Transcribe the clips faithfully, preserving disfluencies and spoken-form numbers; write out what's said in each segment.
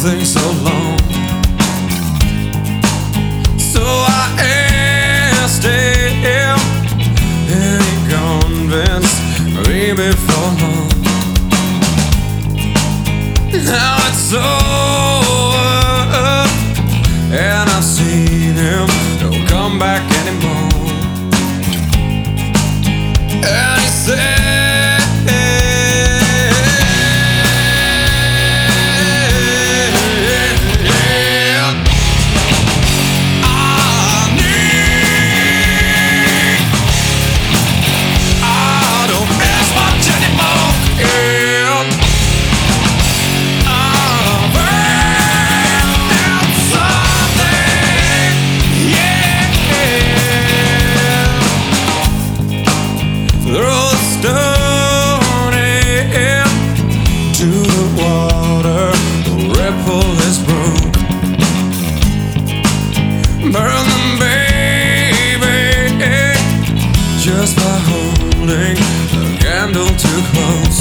something so long. So I asked him, and he convinced me before long. Now it's over, and I've seen him, don't come back anymore. And he said, throw the stone into the water, the ripple is broke. Burn them, baby, just by holding the candle too close.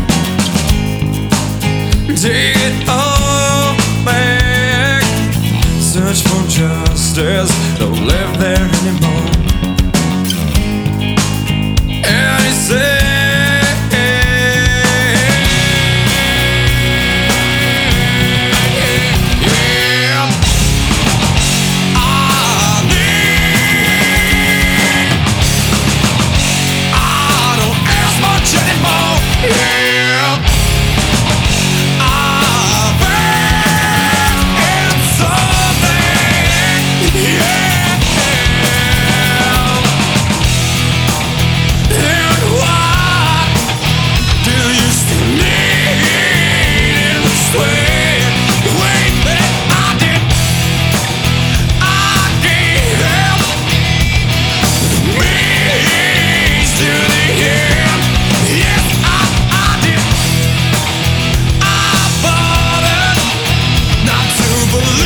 Take it all back, search for justice, don't live there anymore. And he said, yeah, I need, I don't ask much anymore. Yeah, I've had something. Yeah. Believe